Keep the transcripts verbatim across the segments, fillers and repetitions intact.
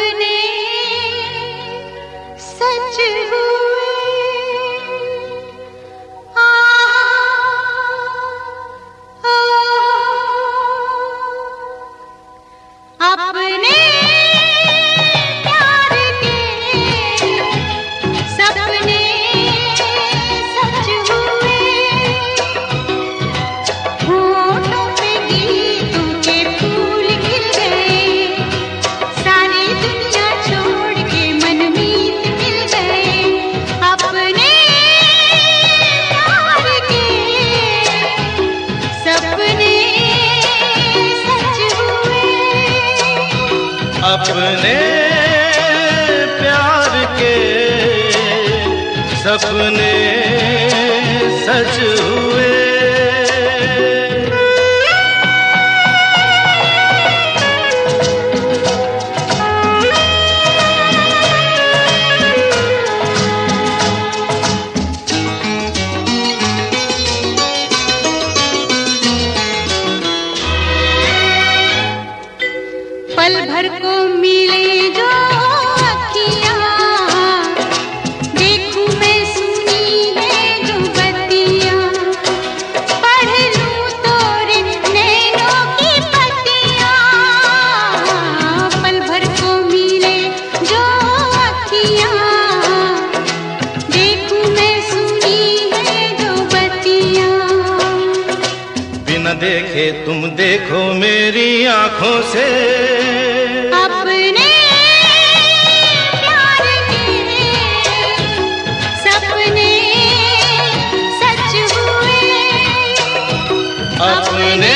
सपने सच हुए। आ, आ, अपने प्यार के सपने सच हुए। होठों पे गीतों के फूल खिल गए, सारी दुनिया छोड़ के मनमीत मिल गए। अपने प्यार के सपने सच हुए। अपने प्यार के सपने सच हुए। पल भर को मिले जो अखियाँ, देखूं मैं सुनी है जो बत्तियाँ, पढ़ लूं तो नैनों की पत्तियाँ। पल भर को मिले जो अखियाँ, देखूं मैं सुनी है जो बत्तियाँ। बिना देखे तुम देखो मेरी आंखों से, अपने प्यार के सपने सच हुए। अपने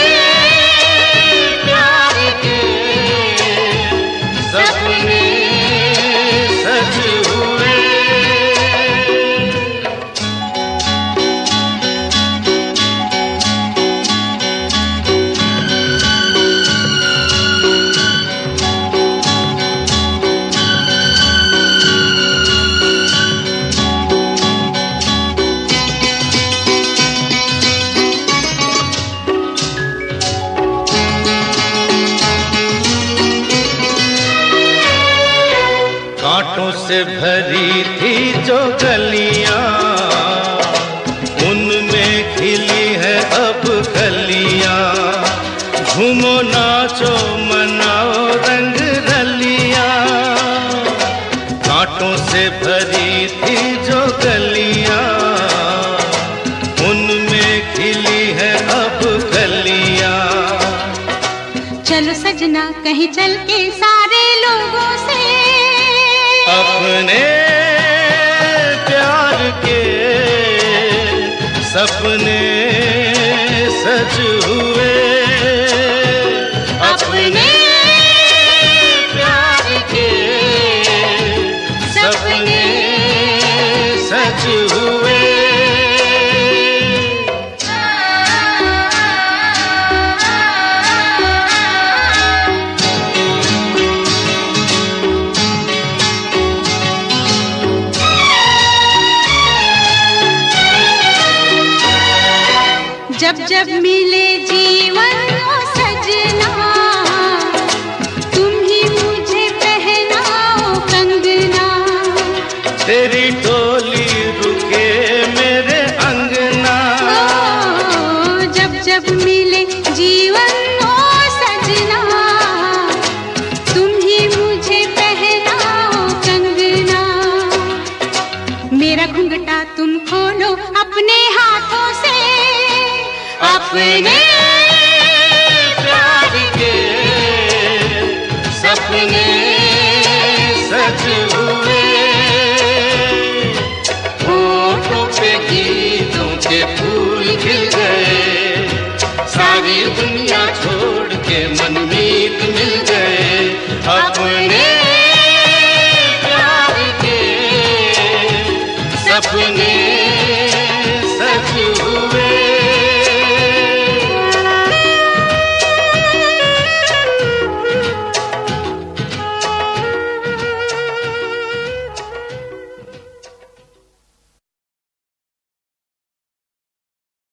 प्यार के सपने सच हुए। कांटों से भरी थी जो गलियां, उनमें खिली है अब कलियां। झूमो नाचो मनाओ रंग रलियां। कांटों से भरी थी जो गलियां, उनमें खिली है अब कलियां। चलो सजना कहीं चल के सारे लोगों से, अपने प्यार के सपने सच हुए। अपने प्यार के सपने सच हुए। जब जब मिले जीवन ओ सजना, तुम ही मुझे पहनाओ कंगना। तेरी टोली रुके मेरे अंगना। ओ, जब जब मिले जीवन ओ सजना, तुम ही मुझे पहनाओ कंगना। मेरा घुंघटा तुम खोलो अपने हाथों से, अपने प्यार के सपने सच हुए। होठों पे गीतों के फूल खिल गए, सारी दुनिया छोड़ के मनमीत मिल गए। अपने प्यार के सपने